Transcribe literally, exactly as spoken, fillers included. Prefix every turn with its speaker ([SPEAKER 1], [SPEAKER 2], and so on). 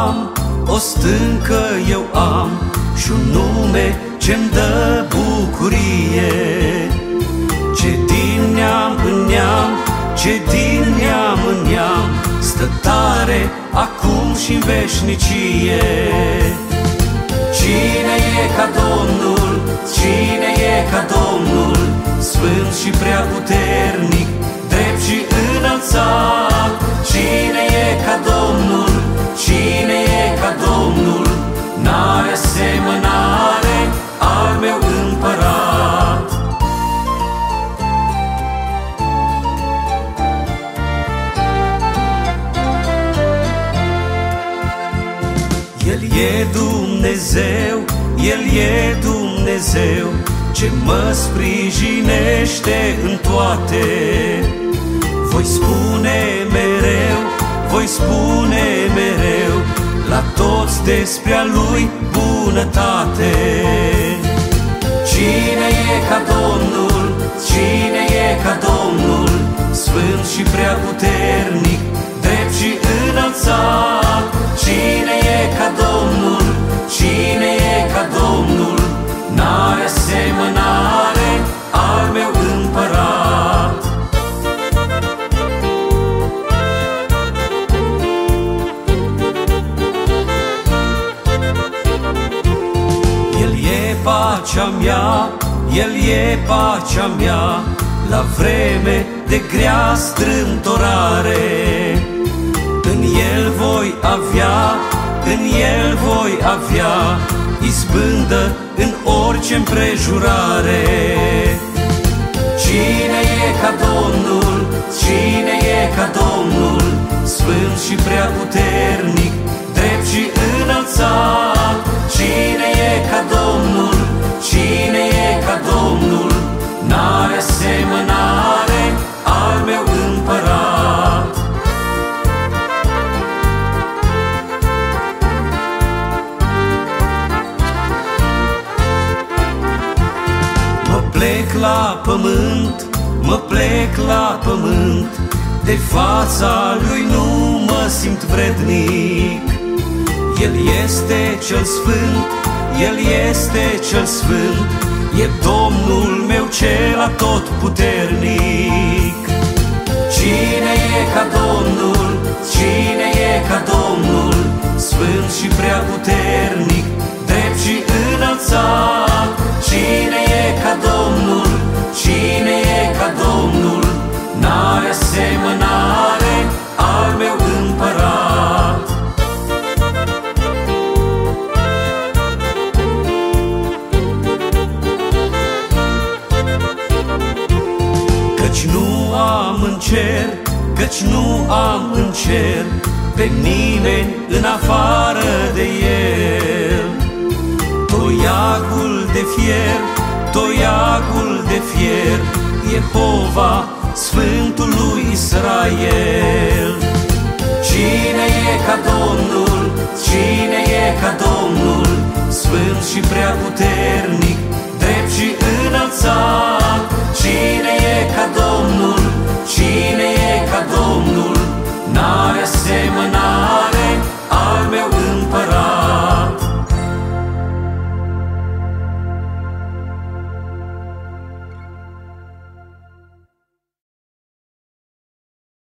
[SPEAKER 1] am, o stâncă eu am și un nume ce-mi dă bucurie. Ce din neam în neam, ce din neam în neam, stă tare acum și-n veșnicie. Cine e ca Domnul, cine e ca Domnul, sfânt și preaputernic, drept și înălțat? Cine e ca Domnul, cine e ca Domnul, n-are asemănare al meu împărat. El e Dumnezeu, El e Dumnezeu, ce mă sprijinește în toate. Voi spune mereu, voi spune mereu la toți despre a Lui bunătate. Cine e ca Domnul, cine e ca Domnul, sfânt și preaputernic, drept și înălțat? Cine e ca Domnul, cine e ca Domnul, n-are asemănare al meu împărat. El e pacea mea, El e pacea mea, la vreme de grea strâmtorare. În El voi avea, în El voi avea izbândă în orice împrejurare. Cine e ca Domnul, cine e ca Domnul, sfânt și preaputernic, drept și înălțat? Cine e ca Domnul, cine e ca Domnul, n-are asemănare al meu împărat. Mă plec la pământ, mă plec la pământ, de fața Lui nu mă simt vrednic. El este cel sfânt, El este cel sfânt, e Domnul meu cel atotputernic. Cine e ca Domnul, cine e ca Domnul, sfânt și preaputernic, drept și înălțat? Cine e ca Domnul, cine e ca Domnul, n-are asemănare al meu împărat. Căci nu am în cer, căci nu am în cer pe nimeni în afară de El. Toiagul de fier, toiagul de fier, Jehova, Sfântul lui Israel. Cine e ca Domnul, cine e ca Domnul, sfânt și preaputernic, drept și înălțat? Cine e ca Domnul, cine e ca Domnul, n-are asemănare